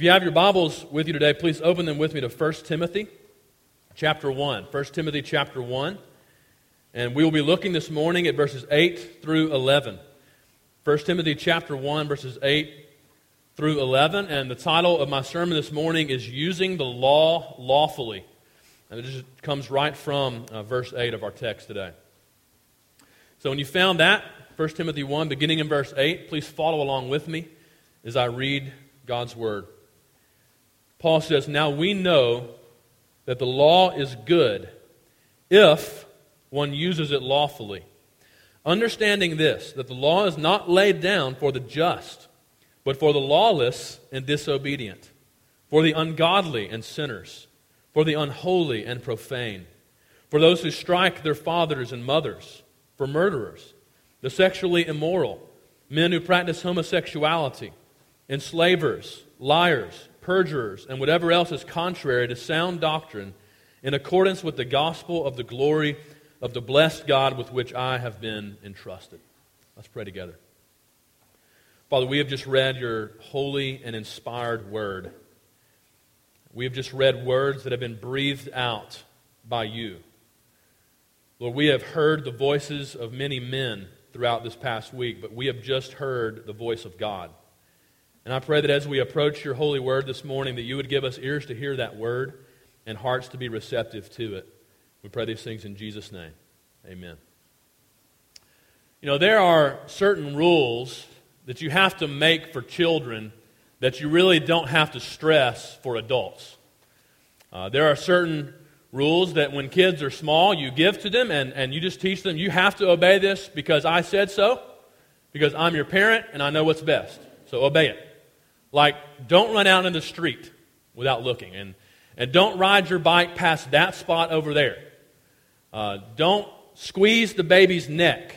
you have your Bibles with you today, please open them with me to 1 Timothy chapter 1. 1 Timothy chapter 1. And we will be looking this morning at verses 8 through 11. 1 Timothy chapter 1, verses 8 through 11. And the title of my sermon this morning is Using the Law Lawfully. And it just comes right from verse 8 of our text today. So when you found that, 1 Timothy 1, beginning in verse 8, please follow along with me as I read God's Word. Paul says, "Now we know that the law is good if one uses it lawfully. Understanding this, that the law is not laid down for the just, but for the lawless and disobedient, for the ungodly and sinners, for the unholy and profane, for those who strike their fathers and mothers, for murderers, the sexually immoral, men who practice homosexuality, enslavers, liars, perjurers, and whatever else is contrary to sound doctrine, in accordance with the gospel of the glory of the blessed God with which I have been entrusted." Let's pray together. Father, we have just read your holy and inspired word. We have just read words that have been breathed out by you. Lord, we have heard the voices of many men throughout this past week, but we have just heard the voice of God. And I pray that as we approach your holy word this morning, that you would give us ears to hear that word and hearts to be receptive to it. We pray these things in Jesus' name. Amen. You know, there are certain rules that you have to make for children that you really don't have to stress for adults. There are certain rules that when kids are small, you give to them and you just teach them, you have to obey this because I said so, because I'm your parent and I know what's best. So obey it. Like, don't run out in the street without looking. And don't ride your bike past that spot over there. Don't squeeze the baby's neck.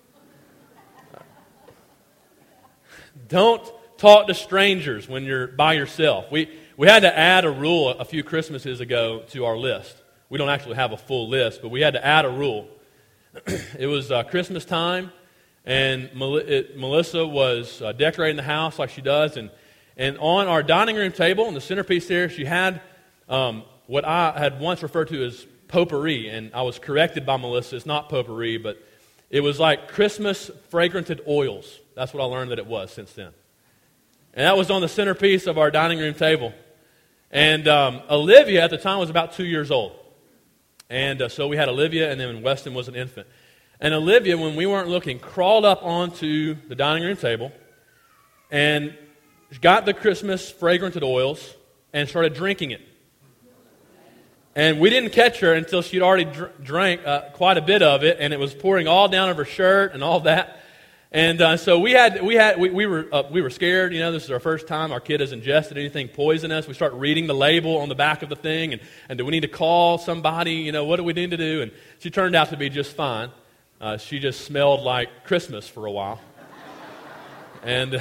Don't talk to strangers when you're by yourself. We had to add a rule a few Christmases ago to our list. We don't actually have a full list, but we had to add a rule. It was Christmas time, and Melissa was decorating the house like she does, and on our dining room table, in the centerpiece there, she had what I had once referred to as potpourri, and I was corrected by Melissa. It's not potpourri, but it was like Christmas fragranted oils. That's what I learned that it was since then. And that was on the centerpiece of our dining room table. And Olivia at the time was about 2 years old. And so we had Olivia, and then Weston was an infant. And Olivia, when we weren't looking, crawled up onto the dining room table and got the Christmas fragranted oils and started drinking it. And we didn't catch her until she'd already drank quite a bit of it, and it was pouring all down of her shirt and all that. And so we were scared. You know, this is our first time our kid has ingested anything poisonous. We start reading the label on the back of the thing, and do we need to call somebody? You know, what do we need to do? And she turned out to be just fine. She just smelled like Christmas for a while, and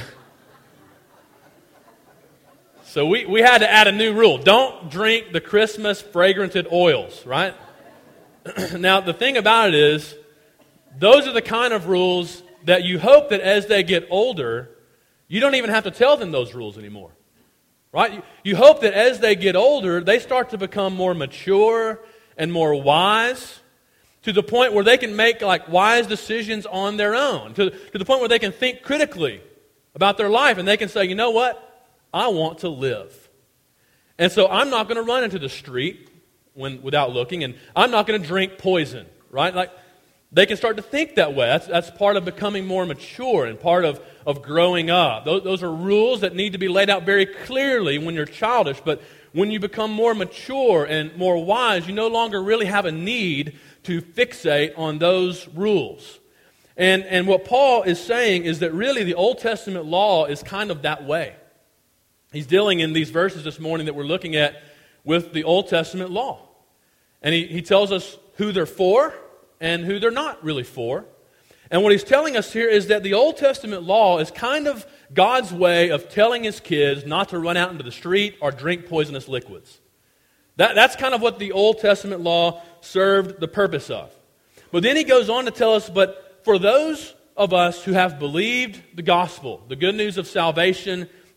so we had to add a new rule: don't drink the Christmas fragranted oils. Right? Now the thing about it is, those are the kind of rules that you hope that as they get older, you don't even have to tell them those rules anymore. Right? You hope that as they get older, they start to become more mature and more wise to the point where they can make like wise decisions on their own, to the point where they can think critically about their life and they can say, you know what? I want to live. And so I'm not going to run into the street without looking, and I'm not going to drink poison, right? Like, they can start to think that way. That's part of becoming more mature and part of growing up. Those are rules that need to be laid out very clearly when you're childish. But when you become more mature and more wise, you no longer really have a need to fixate on those rules. And what Paul is saying is that really the Old Testament law is kind of that way. He's dealing in these verses this morning that we're looking at with the Old Testament law. And he tells us who they're for and who they're not really for. And what he's telling us here is that the Old Testament law is kind of God's way of telling his kids not to run out into the street or drink poisonous liquids. That's kind of what the Old Testament law served the purpose of. But then he goes on to tell us, but for those of us who have believed the gospel, the good news of salvation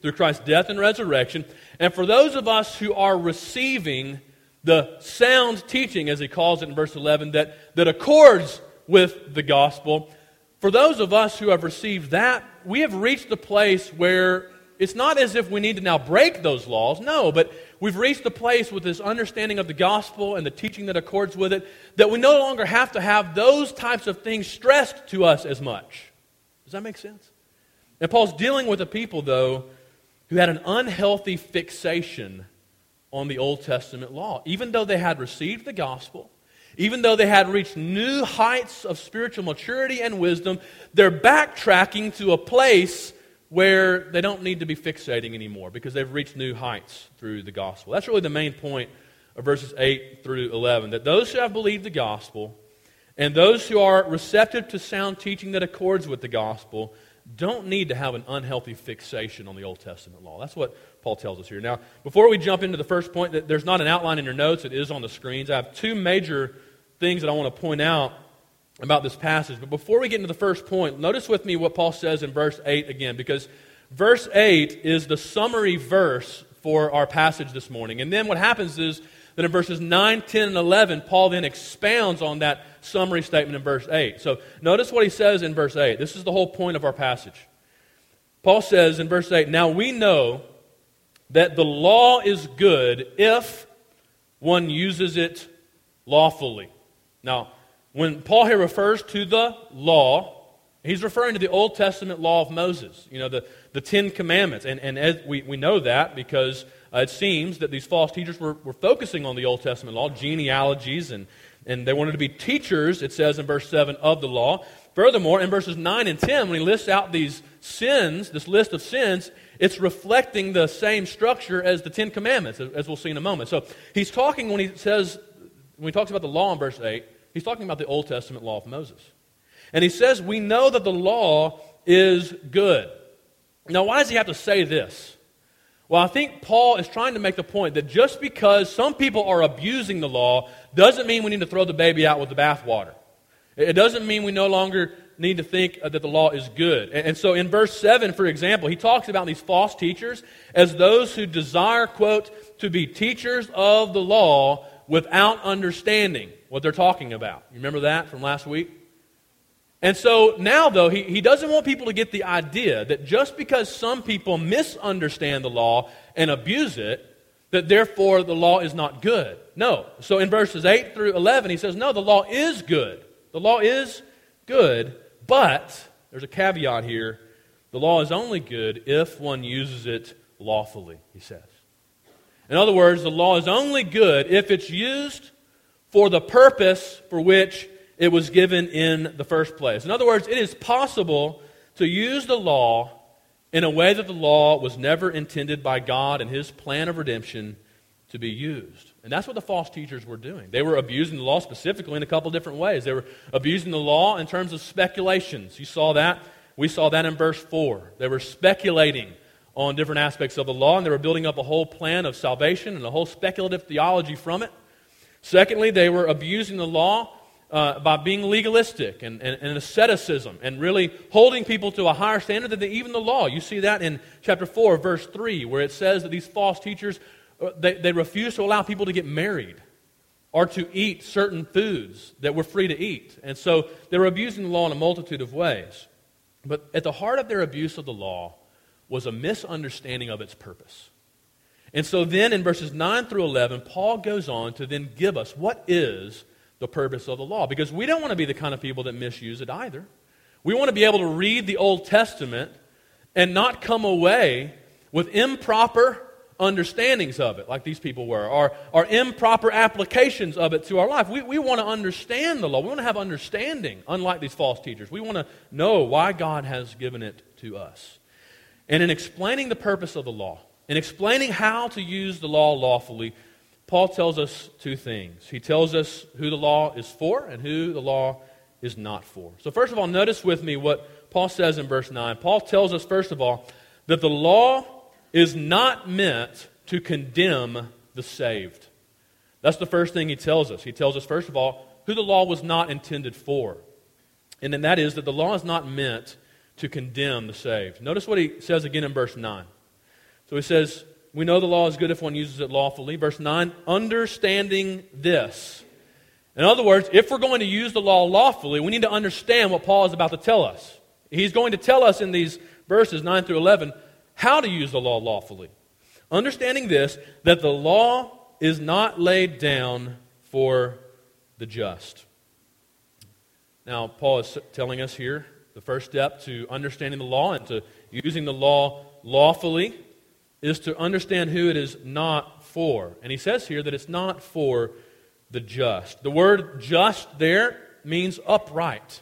through Christ's death and resurrection. And for those of us who are receiving the sound teaching, as he calls it in verse 11, that accords with the gospel, for those of us who have received that, we have reached the place where it's not as if we need to now break those laws, no, but we've reached the place with this understanding of the gospel and the teaching that accords with it, that we no longer have to have those types of things stressed to us as much. Does that make sense? And Paul's dealing with a people, though, who had an unhealthy fixation on the Old Testament law. Even though they had received the gospel, even though they had reached new heights of spiritual maturity and wisdom, they're backtracking to a place where they don't need to be fixating anymore because they've reached new heights through the gospel. That's really the main point of verses 8 through 11, that those who have believed the gospel and those who are receptive to sound teaching that accords with the gospel don't need to have an unhealthy fixation on the Old Testament law. That's what Paul tells us here. Now, before we jump into the first point, there's not an outline in your notes. It is on the screens. I have two major things that I want to point out about this passage. But before we get into the first point, notice with me what Paul says in verse 8 again, because verse 8 is the summary verse for our passage this morning. And then what happens is that in verses 9, 10, and 11, Paul then expounds on that summary statement in verse 8. So notice what he says in verse 8. This is the whole point of our passage. Paul says in verse 8, "Now we know that the law is good if one uses it lawfully." Now, when Paul here refers to the law, he's referring to the Old Testament law of Moses, the Ten Commandments. And as we know that because it seems that these false teachers were focusing on the Old Testament law, genealogies, and they wanted to be teachers, it says in verse 7, of the law. Furthermore, in verses 9 and 10, when he lists out these sins, this list of sins, it's reflecting the same structure as the Ten Commandments, as we'll see in a moment. So he's talking, when he talks about the law in verse 8, he's talking about the Old Testament law of Moses. And he says, we know that the law is good. Now, why does he have to say this? Well, I think Paul is trying to make the point that just because some people are abusing the law doesn't mean we need to throw the baby out with the bathwater. It doesn't mean we no longer need to think that the law is good. And so in verse 7, for example, he talks about these false teachers as those who desire, quote, to be teachers of the law without understanding what they're talking about. You remember that from last week? And so now, though, he doesn't want people to get the idea that just because some people misunderstand the law and abuse it, that therefore the law is not good. No. So in verses 8 through 11, he says, no, the law is good. The law is good, but there's a caveat here. The law is only good if one uses it lawfully, he says. In other words, the law is only good if it's used for the purpose for which it was given in the first place. In other words, it is possible to use the law in a way that the law was never intended by God and His plan of redemption to be used. And that's what the false teachers were doing. They were abusing the law specifically in a couple different ways. They were abusing the law in terms of speculations. You saw that. We saw that in verse 4. They were speculating on different aspects of the law, and they were building up a whole plan of salvation and a whole speculative theology from it. Secondly, they were abusing the law by being legalistic and asceticism and really holding people to a higher standard than even the law. You see that in chapter 4, verse 3, where it says that these false teachers, they refuse to allow people to get married or to eat certain foods that we're free to eat. And so they were abusing the law in a multitude of ways. But at the heart of their abuse of the law was a misunderstanding of its purpose. And so then in verses 9 through 11, Paul goes on to then give us what is the purpose of the law. Because we don't want to be the kind of people that misuse it either. We want to be able to read the Old Testament and not come away with improper understandings of it, like these people were, or improper applications of it to our life. We want to understand the law. We want to have understanding, unlike these false teachers. We want to know why God has given it to us. And in explaining the purpose of the law, in explaining how to use the law lawfully, Paul tells us two things. He tells us who the law is for and who the law is not for. So first of all, notice with me what Paul says in verse 9. Paul tells us, first of all, that the law is not meant to condemn the saved. That's the first thing he tells us. He tells us, first of all, who the law was not intended for. And then that is that the law is not meant to condemn the saved. Notice what he says again in verse 9. So he says, we know the law is good if one uses it lawfully. Verse 9, understanding this. In other words, if we're going to use the law lawfully, we need to understand what Paul is about to tell us. He's going to tell us in these verses 9 through 11 how to use the law lawfully. Understanding this, that the law is not laid down for the just. Now, Paul is telling us here the first step to understanding the law and to using the law lawfully is to understand who it is not for. And he says here that it's not for the just. The word just there means upright,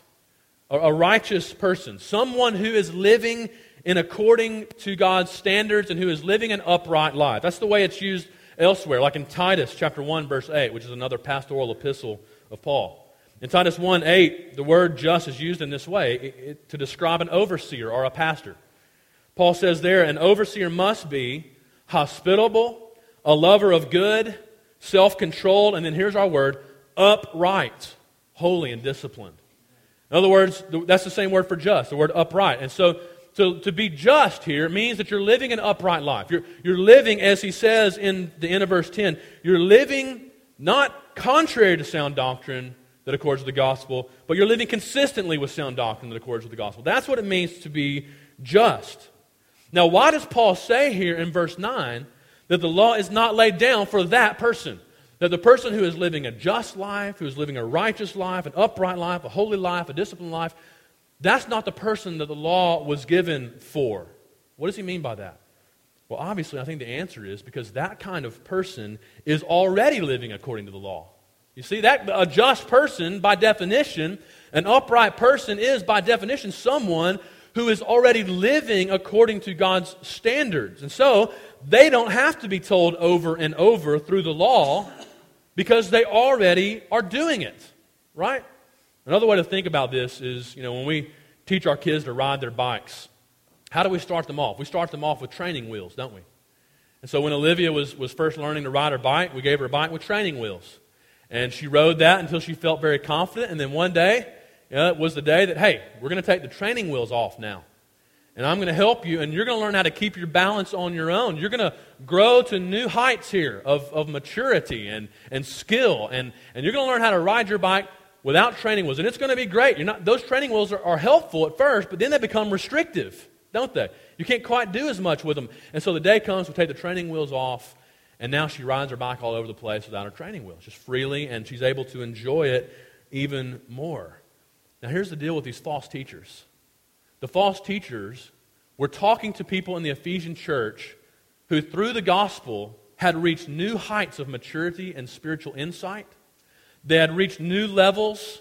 a righteous person, someone who is living in according to God's standards and who is living an upright life. That's the way it's used elsewhere, like in Titus chapter 1, verse 8, which is another pastoral epistle of Paul. In Titus 1:8, the word just is used in this way to describe an overseer or a pastor. Paul says there, an overseer must be hospitable, a lover of good, self-controlled, and then here's our word, upright, holy, and disciplined. In other words, that's the same word for just, the word upright. And so to be just here means that you're living an upright life. You're living, as he says in the end of verse 10, you're living not contrary to sound doctrine that accords with the gospel, but you're living consistently with sound doctrine that accords with the gospel. That's what it means to be just. Now, why does Paul say here in verse 9 that the law is not laid down for that person? That the person who is living a just life, who is living a righteous life, an upright life, a holy life, a disciplined life, that's not the person that the law was given for. What does he mean by that? Well, obviously, I think the answer is because that kind of person is already living according to the law. You see, that a just person, by definition, an upright person is, by definition, someone who is already living according to God's standards. And so, they don't have to be told over and over through the law because they already are doing it, right? Another way to think about this is, when we teach our kids to ride their bikes, how do we start them off? We start them off with training wheels, don't we? And so when Olivia was first learning to ride her bike, we gave her a bike with training wheels. And she rode that until she felt very confident. And then one day, it was the day that, hey, we're going to take the training wheels off now. And I'm going to help you, and you're going to learn how to keep your balance on your own. You're going to grow to new heights here of maturity and skill. And you're going to learn how to ride your bike without training wheels. And it's going to be great. Those training wheels are helpful at first, but then they become restrictive, don't they? You can't quite do as much with them. And so the day comes, we take the training wheels off, and now she rides her bike all over the place without her training wheels, just freely, and she's able to enjoy it even more. Now here's the deal with these false teachers. The false teachers were talking to people in the Ephesian church who, through the gospel, had reached new heights of maturity and spiritual insight. They had reached new levels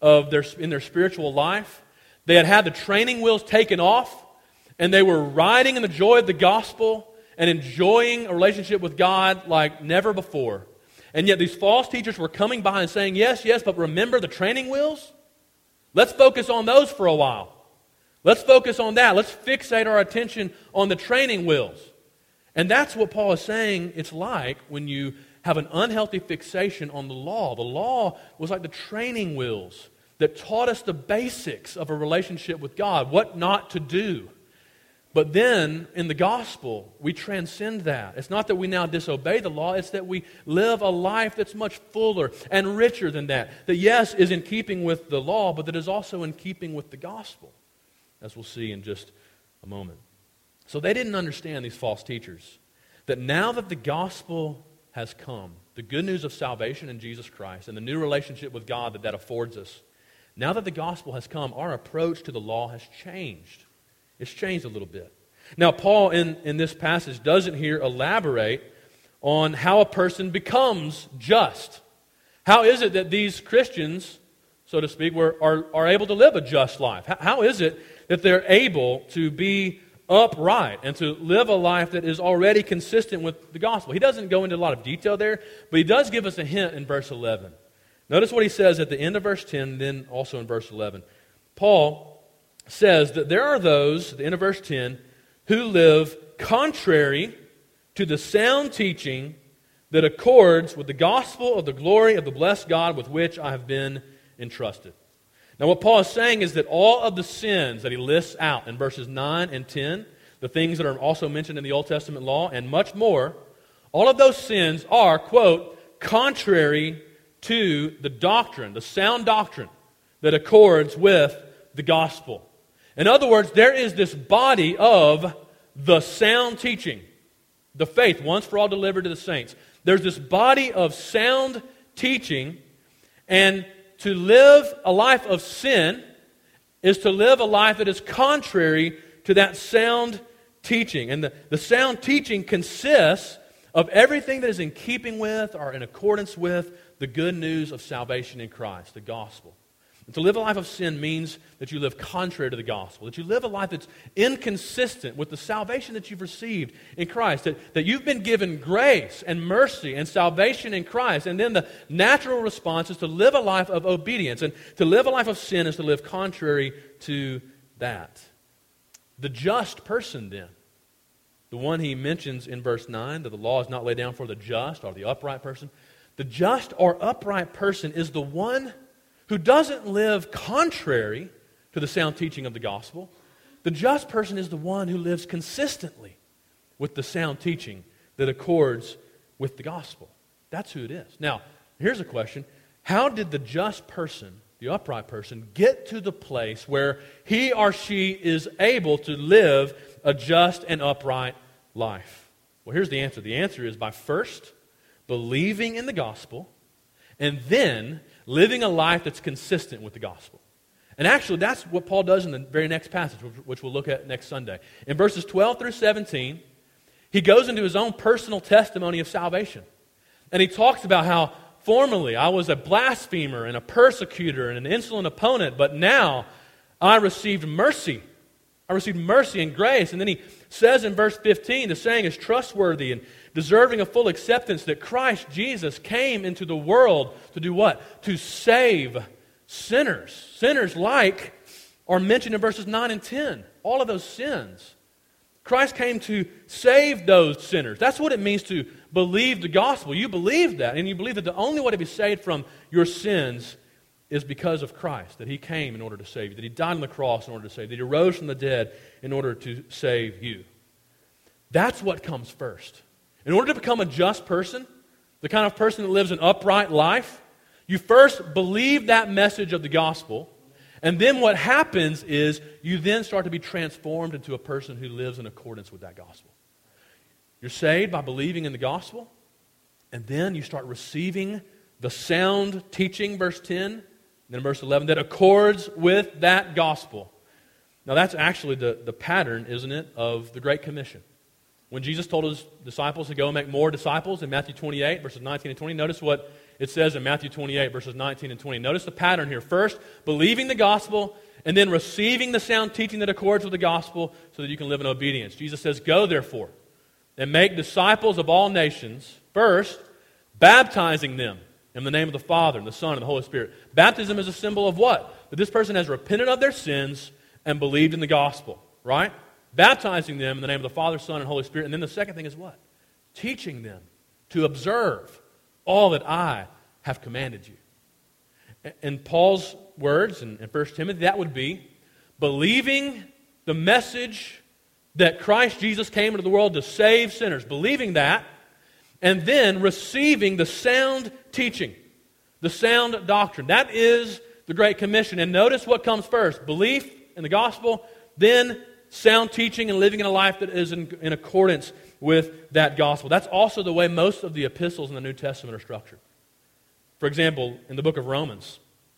in their spiritual life. They had the training wheels taken off, and they were riding in the joy of the gospel and enjoying a relationship with God like never before. And yet these false teachers were coming by and saying, yes, but remember the training wheels? Let's focus on those for a while. Let's focus on that. Let's fixate our attention on the training wheels. And that's what Paul is saying it's like when you have an unhealthy fixation on the law. The law was like the training wheels that taught us the basics of a relationship with God, what not to do. But then, in the gospel, we transcend that. It's not that we now disobey the law, it's that we live a life that's much fuller and richer than that. That, yes, is in keeping with the law, but that is also in keeping with the gospel, as we'll see in just a moment. So they didn't understand, these false teachers, that now that the gospel has come, the good news of salvation in Jesus Christ and the new relationship with God that affords us, now that the gospel has come, our approach to the law has changed. It's changed a little bit. Now, Paul in this passage doesn't here elaborate on how a person becomes just. How is it that these Christians, so to speak, are able to live a just life? How is it that they're able to be upright and to live a life that is already consistent with the gospel? He doesn't go into a lot of detail there, but he does give us a hint in verse 11. Notice what he says at the end of verse 10, then also in verse 11. Paul says that there are those, at the end of verse 10, who live contrary to the sound teaching that accords with the gospel of the glory of the blessed God with which I have been entrusted. Now what Paul is saying is that all of the sins that he lists out in verses 9 and 10, the things that are also mentioned in the Old Testament law, and much more, all of those sins are, quote, contrary to the doctrine, the sound doctrine that accords with the gospel. In other words, there is this body of the sound teaching, the faith once for all delivered to the saints. There's this body of sound teaching, and to live a life of sin is to live a life that is contrary to that sound teaching. And the sound teaching consists of everything that is in keeping with or in accordance with the good news of salvation in Christ, the gospel. And to live a life of sin means that you live contrary to the gospel, that you live a life that's inconsistent with the salvation that you've received in Christ, that you've been given grace and mercy and salvation in Christ, and then the natural response is to live a life of obedience. And to live a life of sin is to live contrary to that. The just person then, the one he mentions in verse 9, that the law is not laid down for the just or the upright person, the just or upright person is the one who doesn't live contrary to the sound teaching of the gospel. The just person is the one who lives consistently with the sound teaching that accords with the gospel. That's who it is. Now, here's a question. How did the just person, the upright person, get to the place where he or she is able to live a just and upright life? Well, here's the answer. The answer is by first believing in the gospel and then living a life that's consistent with the gospel. And actually, that's what Paul does in the very next passage, which we'll look at next Sunday. In verses 12 through 17, he goes into his own personal testimony of salvation. And he talks about how formerly I was a blasphemer and a persecutor and an insolent opponent, but now I received mercy. I received mercy and grace. And then he says in verse 15, the saying is trustworthy and deserving of full acceptance, that Christ Jesus came into the world to do what? To save sinners. Sinners like are mentioned in verses 9 and 10. All of those sins. Christ came to save those sinners. That's what it means to believe the gospel. You believe that, and you believe that the only way to be saved from your sins is because of Christ, that He came in order to save you, that He died on the cross in order to save you, that He rose from the dead in order to save you. That's what comes first. In order to become a just person, the kind of person that lives an upright life, you first believe that message of the gospel, and then what happens is you then start to be transformed into a person who lives in accordance with that gospel. You're saved by believing in the gospel, and then you start receiving the sound teaching, verse 10, then verse 11, that accords with that gospel. Now that's actually the pattern, isn't it, of the Great Commission. When Jesus told His disciples to go and make more disciples in Matthew 28, verses 19 and 20, notice what it says in Matthew 28, verses 19 and 20. Notice the pattern here. First, believing the gospel, and then receiving the sound teaching that accords with the gospel so that you can live in obedience. Jesus says, go therefore, and make disciples of all nations, first, baptizing them in the name of the Father, and the Son, and the Holy Spirit. Baptism is a symbol of what? That this person has repented of their sins and believed in the gospel, right? Baptizing them in the name of the Father, Son, and Holy Spirit. And then the second thing is what? Teaching them to observe all that I have commanded you. In Paul's words in 1 Timothy, that would be believing the message that Christ Jesus came into the world to save sinners. Believing that, and then receiving the sound teaching, the sound doctrine. That is the Great Commission. And notice what comes first. Belief in the gospel, then sound teaching and living in a life that is in accordance with that gospel. That's also the way most of the epistles in the New Testament are structured. For example, in the book of Romans,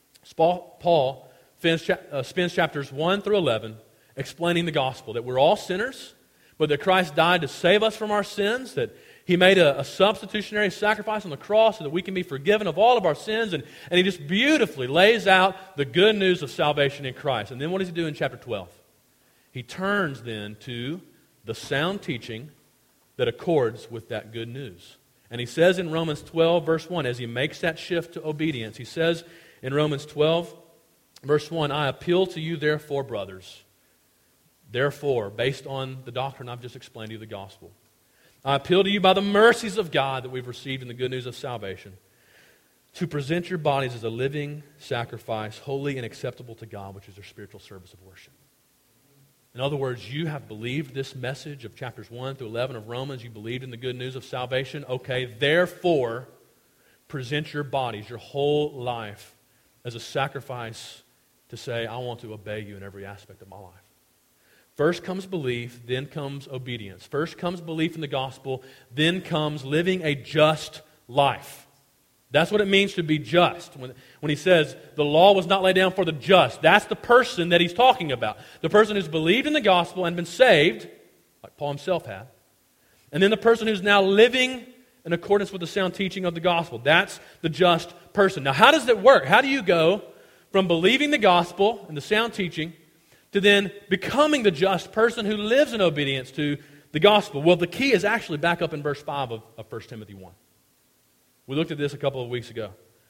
Paul spends chapters 1 through 11 explaining the gospel, that we're all sinners, but that Christ died to save us from our sins, that He made a substitutionary sacrifice on the cross so that we can be forgiven of all of our sins, and He just beautifully lays out the good news of salvation in Christ. And then what does He do in chapter 12? He turns then to the sound teaching that accords with that good news. And he says in Romans 12, verse 1, as he makes that shift to obedience, he says in Romans 12, verse 1, I appeal to you therefore, brothers, therefore, based on the doctrine I've just explained to you, the gospel, I appeal to you by the mercies of God that we've received in the good news of salvation, to present your bodies as a living sacrifice, holy and acceptable to God, which is your spiritual service of worship. In other words, you have believed this message of chapters 1 through 11 of Romans. You believed in the good news of salvation. Okay, therefore, present your bodies, your whole life, as a sacrifice to say, I want to obey you in every aspect of my life. First comes belief, then comes obedience. First comes belief in the gospel, then comes living a just life. That's what it means to be just. When he says the law was not laid down for the just, that's the person that he's talking about. The person who's believed in the gospel and been saved, like Paul himself had. And then the person who's now living in accordance with the sound teaching of the gospel. That's the just person. Now, how does that work? How do you go from believing the gospel and the sound teaching to then becoming the just person who lives in obedience to the gospel? Well, the key is actually back up in verse 5 of 1 Timothy 1. We looked at this a couple of weeks ago.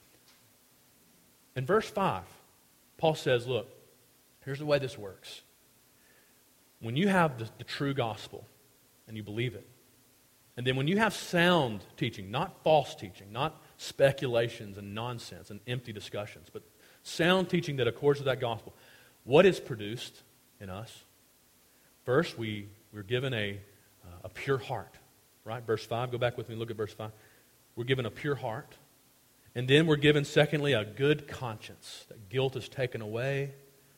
In verse 5, Paul says, look, here's the way this works. When you have the true gospel and you believe it, and then when you have sound teaching, not false teaching, not speculations and nonsense and empty discussions, but sound teaching that accords with that gospel, what is produced in us? First, we're given a pure heart, right? Verse 5, go back with me and look at verse 5. We're given a pure heart. And then we're given, secondly, a good conscience. That guilt is taken away.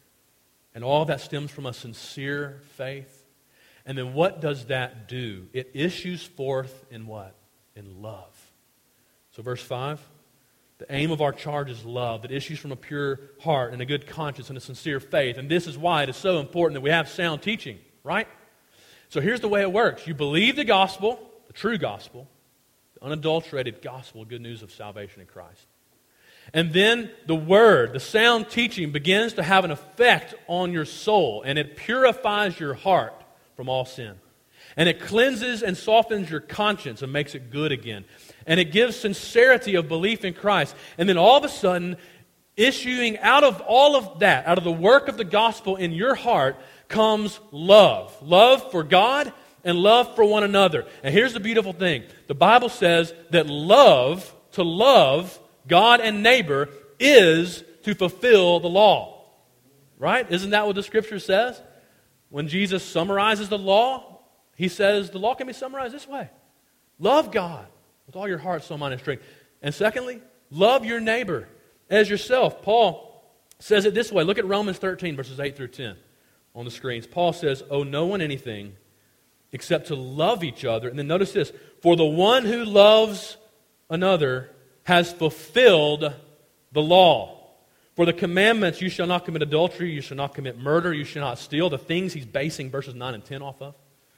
And all that stems from a sincere faith. And then what does that do? It issues forth in what? In love. So verse 5, the aim of our charge is love that issues from a pure heart and a good conscience and a sincere faith. And this is why it is so important that we have sound teaching, right? So here's the way it works. You believe the gospel, the true gospel, unadulterated gospel, good news of salvation in Christ. And then the word, the sound teaching begins to have an effect on your soul, and it purifies your heart from all sin. And it cleanses and softens your conscience and makes it good again. And it gives sincerity of belief in Christ. And then all of a sudden, issuing out of all of that, out of the work of the gospel in your heart, comes love. Love for God and love for one another. And here's the beautiful thing. The Bible says that love, to love God and neighbor, is to fulfill the law. Right? Isn't that what the Scripture says? When Jesus summarizes the law, he says the law can be summarized this way. Love God with all your heart, soul, mind, and strength. And secondly, love your neighbor as yourself. Paul says it this way. Look at Romans 13, verses 8 through 10 on the screens. Paul says, owe no one anything except to love each other. And then notice this, for the one who loves another has fulfilled the law. For the commandments, you shall not commit adultery, you shall not commit murder, you shall not steal, the things he's basing verses 9 and 10 off of.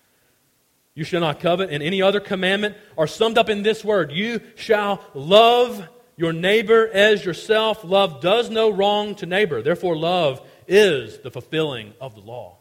You shall not covet, and any other commandment are summed up in this word, you shall love your neighbor as yourself. Love does no wrong to neighbor. Therefore, love is the fulfilling of the law.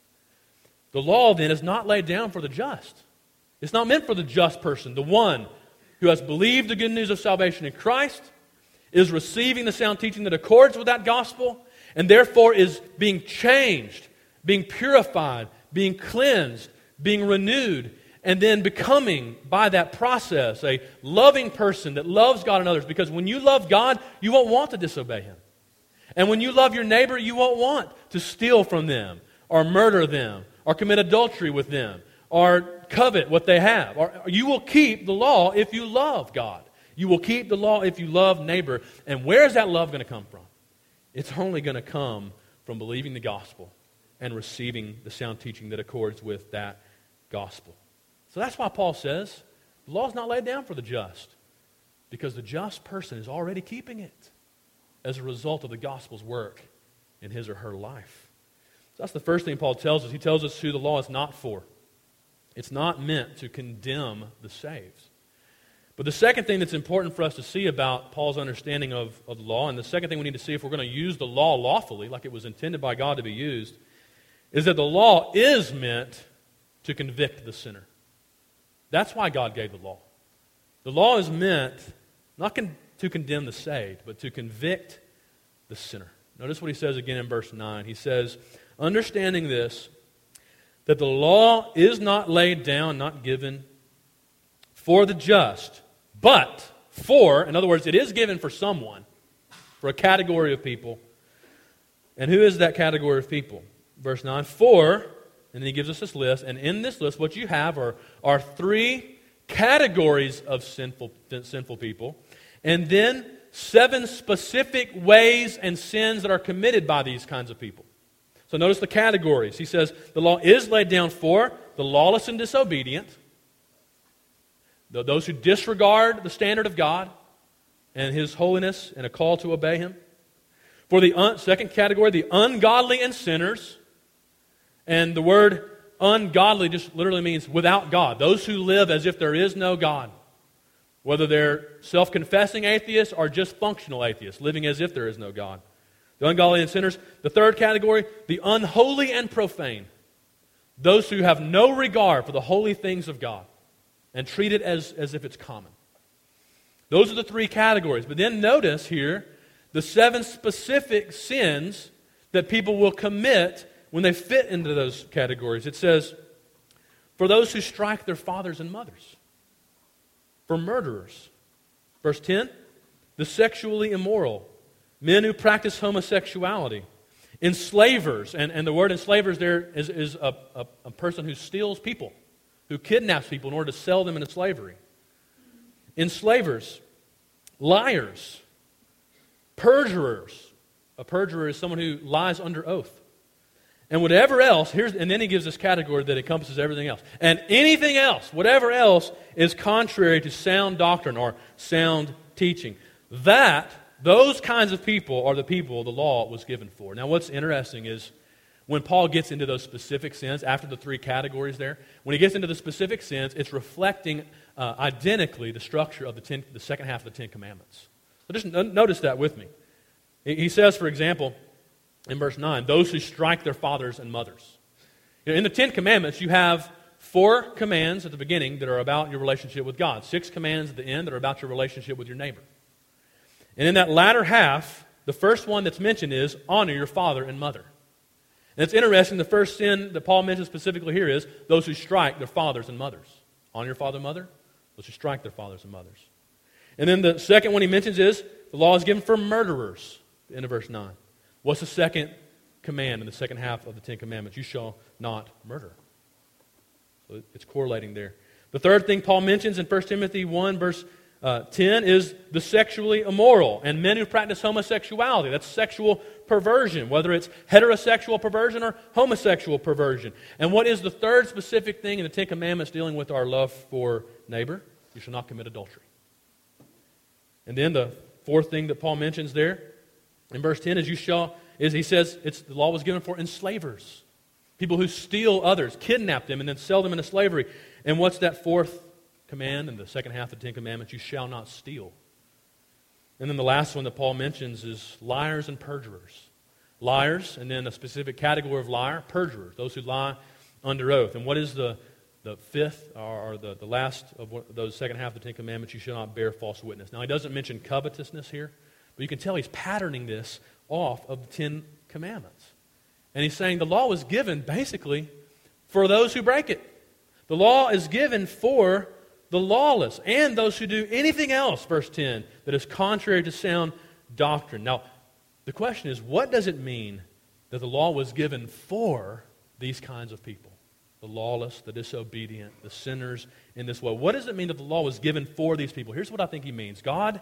The law, then, is not laid down for the just. It's not meant for the just person, the one who has believed the good news of salvation in Christ, is receiving the sound teaching that accords with that gospel, and therefore is being changed, being purified, being cleansed, being renewed, and then becoming, by that process, a loving person that loves God and others. Because when you love God, you won't want to disobey Him. And when you love your neighbor, you won't want to steal from them, or murder them, or commit adultery with them, or covet what they have. Or you will keep the law if you love God. You will keep the law if you love neighbor. And where is that love going to come from? It's only going to come from believing the gospel and receiving the sound teaching that accords with that gospel. So that's why Paul says the law is not laid down for the just, because the just person is already keeping it as a result of the gospel's work in his or her life. So that's the first thing Paul tells us. He tells us who the law is not for. It's not meant to condemn the saved. But the second thing that's important for us to see about Paul's understanding of the law, and the second thing we need to see if we're going to use the law lawfully, like it was intended by God to be used, is that the law is meant to convict the sinner. That's why God gave the law. The law is meant not to condemn the saved, but to convict the sinner. Notice what he says again in verse 9. He says, understanding this, that the law is not laid down, not given for the just, but for, in other words, it is given for someone, for a category of people. And who is that category of people? verse 9, for, and then he gives us this list, and in this list what you have are three categories of sinful people, and then 7 specific ways and sins that are committed by these kinds of people. So notice the categories. He says the law is laid down for the lawless and disobedient, those who disregard the standard of God and His holiness and a call to obey Him. For the second category, the ungodly and sinners. And the word ungodly just literally means without God. Those who live as if there is no God. Whether they're self-confessing atheists or just functional atheists, living as if there is no God. The ungodly and sinners. The third category, the unholy and profane. Those who have no regard for the holy things of God and treat it as if it's common. Those are the 3 categories. But then notice here the 7 specific sins that people will commit when they fit into those categories. It says, for those who strike their fathers and mothers. For murderers. Verse 10, the sexually immoral. Men who practice homosexuality. Enslavers, and the word enslavers there is a person who steals people, who kidnaps people in order to sell them into slavery. Enslavers, liars, perjurers. A perjurer is someone who lies under oath. And whatever else, and then he gives this category that encompasses everything else. And anything else, whatever else is contrary to sound doctrine or sound teaching. Those kinds of people are the people the law was given for. Now what's interesting is when Paul gets into those specific sins, after the 3 categories there, when he gets into the specific sins, it's reflecting identically the structure of the second half of the 10 Commandments. So just notice that with me. He says, for example, in verse 9, those who strike their fathers and mothers. In the 10 Commandments, you have 4 commands at the beginning that are about your relationship with God. 6 commands at the end that are about your relationship with your neighbor. And in that latter half, the first one that's mentioned is honor your father and mother. And it's interesting, the first sin that Paul mentions specifically here is those who strike their fathers and mothers. Honor your father and mother, those who strike their fathers and mothers. And then the second one he mentions is the law is given for murderers, the end of verse 9. What's the second command in the second half of the 10 Commandments? You shall not murder. So it's correlating there. The third thing Paul mentions in 1 Timothy 1 verse 10 is the sexually immoral and men who practice homosexuality. That's sexual perversion, whether it's heterosexual perversion or homosexual perversion. And what is the third specific thing in the 10 Commandments dealing with our love for neighbor? You shall not commit adultery. And then the fourth thing that Paul mentions there in verse 10 he says the law was given for enslavers. People who steal others, kidnap them, and then sell them into slavery. And what's that fourth command in the second half of the 10 Commandments? You shall not steal. And then the last one that Paul mentions is liars and perjurers. Liars, and then a specific category of liar, perjurers, those who lie under oath. And what is the fifth, or the last of those second half of the 10 Commandments? You shall not bear false witness. Now he doesn't mention covetousness here, but you can tell he's patterning this off of the 10 Commandments. And he's saying the law was given basically for those who break it. The law is given for the lawless and those who do anything else, verse 10, that is contrary to sound doctrine. Now, the question is, what does it mean that the law was given for these kinds of people? The lawless, the disobedient, the sinners in this way. What does it mean that the law was given for these people? Here's what I think he means. God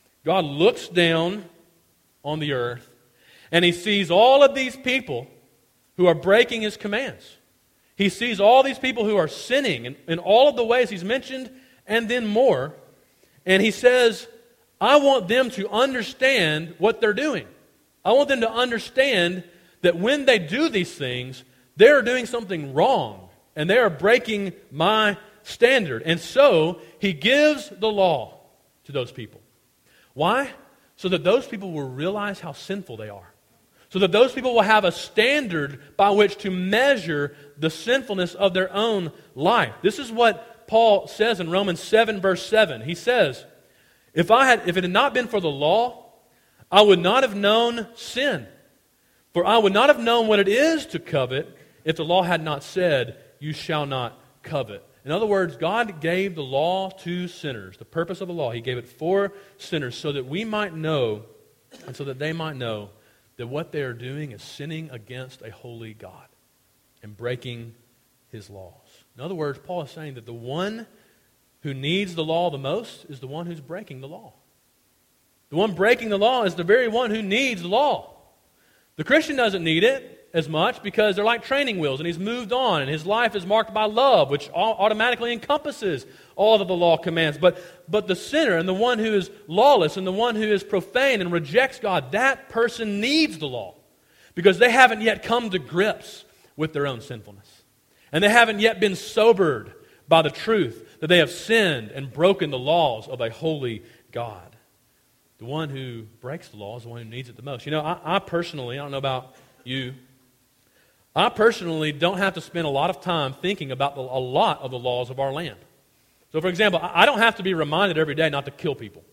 looks down on the earth and he sees all of these people who are breaking his commands. He sees all these people who are sinning in all of the ways he's mentioned and then more. And he says, I want them to understand what they're doing. I want them to understand that when they do these things, they're doing something wrong. And they are breaking my standard. And so, he gives the law to those people. Why? So that those people will realize how sinful they are. So that those people will have a standard by which to measure the sinfulness of their own life. This is what Paul says in Romans 7 verse 7. He says, if it had not been for the law, I would not have known sin. For I would not have known what it is to covet if the law had not said, you shall not covet. In other words, God gave the law to sinners. The purpose of the law, He gave it for sinners so that we might know and so that they might know that what they are doing is sinning against a holy God and breaking His laws. In other words, Paul is saying that the one who needs the law the most is the one who's breaking the law. The one breaking the law is the very one who needs the law. The Christian doesn't need it as much because they're like training wheels and he's moved on and his life is marked by love, which automatically encompasses all that the law commands. But the sinner and the one who is lawless and the one who is profane and rejects God, that person needs the law because they haven't yet come to grips with their own sinfulness. And they haven't yet been sobered by the truth that they have sinned and broken the laws of a holy God. The one who breaks the law is the one who needs it the most. You know, I personally, I don't know about you, I personally don't have to spend a lot of time thinking about a lot of the laws of our land. So, for example, I don't have to be reminded every day not to kill people.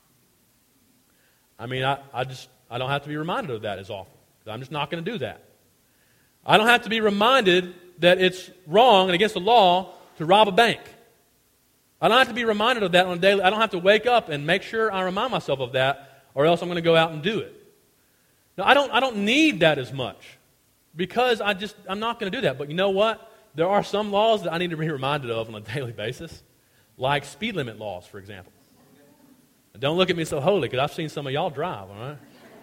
I mean, I don't have to be reminded of that as often. I'm just not going to do that. I don't have to be reminded that it's wrong and against the law to rob a bank. I don't have to be reminded of that on a daily. I don't have to wake up and make sure I remind myself of that, or else I'm going to go out and do it. Now, I don't need that as much because I'm not going to do that. But you know what? There are some laws that I need to be reminded of on a daily basis, like speed limit laws, for example. And don't look at me so holy because I've seen some of y'all drive, all right?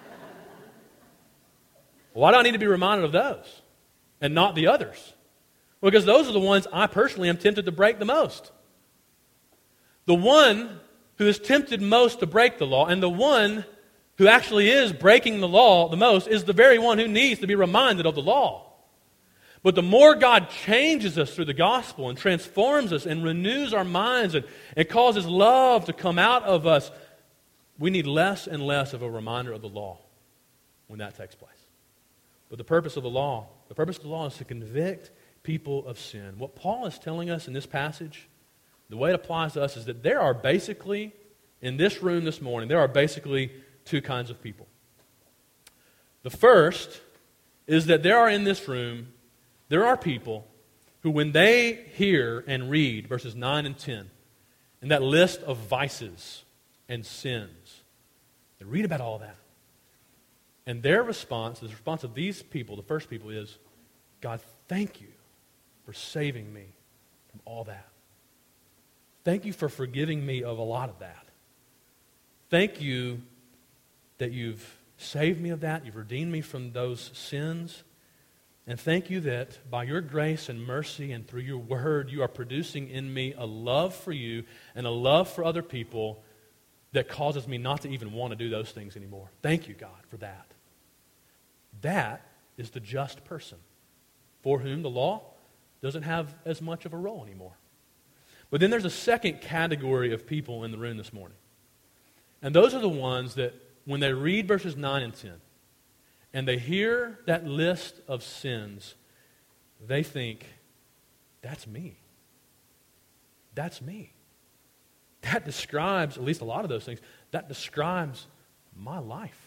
Why do I need to be reminded of those and not the others? Well, because those are the ones I personally am tempted to break the most. The one who is tempted most to break the law and the one who actually is breaking the law the most is the very one who needs to be reminded of the law. But the more God changes us through the gospel and transforms us and renews our minds and causes love to come out of us, we need less and less of a reminder of the law when that takes place. But the purpose of the law is to convict people of sin. What Paul is telling us in this passage, the way it applies to us is that there are basically, in this room this morning, there are basically two kinds of people. The first is that there are people who when they hear and read verses 9 and 10, and that list of vices and sins, they read about all that. And their response, the response of these people, the first people is, God, thank you for saving me from all that. Thank you for forgiving me of a lot of that. Thank you that you've saved me of that. You've redeemed me from those sins. And thank you that by your grace and mercy and through your word, you are producing in me a love for you and a love for other people that causes me not to even want to do those things anymore. Thank you, God, for that. That is the just person for whom the law doesn't have as much of a role anymore. But then there's a second category of people in the room this morning. And those are the ones that when they read verses 9 and 10, and they hear that list of sins, they think, that's me. That's me. That describes, at least a lot of those things, that describes my life.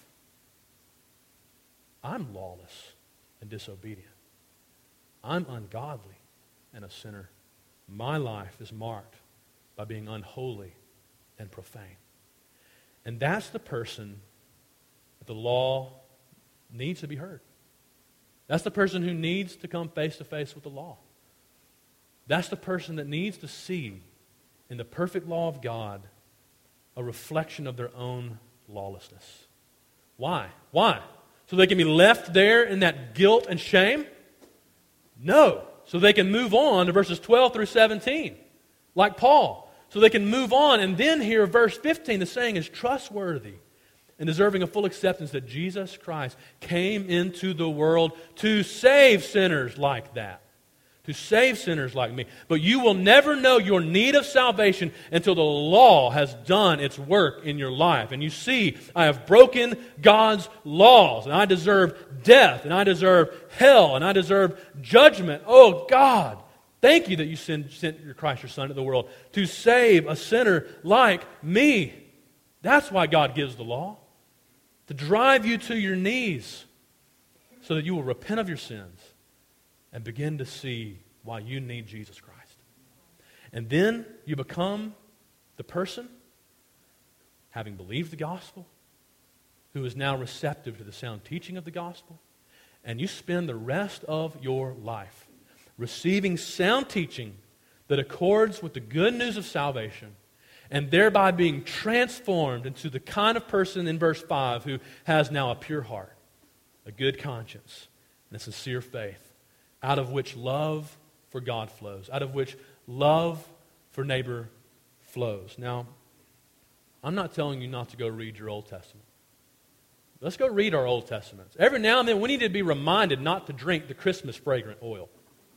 I'm lawless and disobedient. I'm ungodly and a sinner. My life is marked by being unholy and profane. And that's the person that the law needs to be heard. That's the person who needs to come face to face with the law. That's the person that needs to see in the perfect law of God a reflection of their own lawlessness. Why? Why? So they can be left there in that guilt and shame? No. So they can move on to verses 12 through 17, like Paul. So they can move on and then hear verse 15. The saying is trustworthy and deserving of full acceptance that Jesus Christ came into the world to save sinners like that. To save sinners like me. But you will never know your need of salvation until the law has done its work in your life. And you see, I have broken God's laws, and I deserve death, and I deserve hell, and I deserve judgment. Oh God, thank you that you sent your Christ, your Son, into the world to save a sinner like me. That's why God gives the law. To drive you to your knees so that you will repent of your sins and begin to see why you need Jesus Christ. And then you become the person, having believed the gospel, who is now receptive to the sound teaching of the gospel, and you spend the rest of your life receiving sound teaching that accords with the good news of salvation, and thereby being transformed into the kind of person in verse 5 who has now a pure heart, a good conscience, and a sincere faith, out of which love for God flows, out of which love for neighbor flows. Now, I'm not telling you not to go read your Old Testament. Let's go read our Old Testaments. Every now and then we need to be reminded not to drink the Christmas fragrant oil.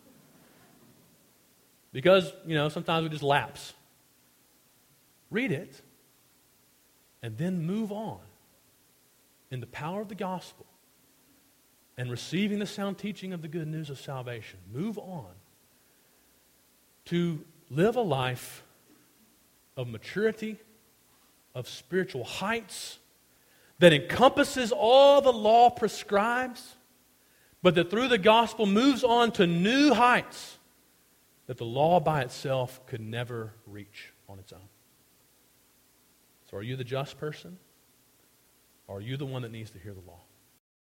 Because, sometimes we just lapse. Read it, and then move on in the power of the gospel and receiving the sound teaching of the good news of salvation. Move on to live a life of maturity, of spiritual heights, that encompasses all the law prescribes, but that through the gospel moves on to new heights that the law by itself could never reach on its own. So are you the just person? Or are you the one that needs to hear the law?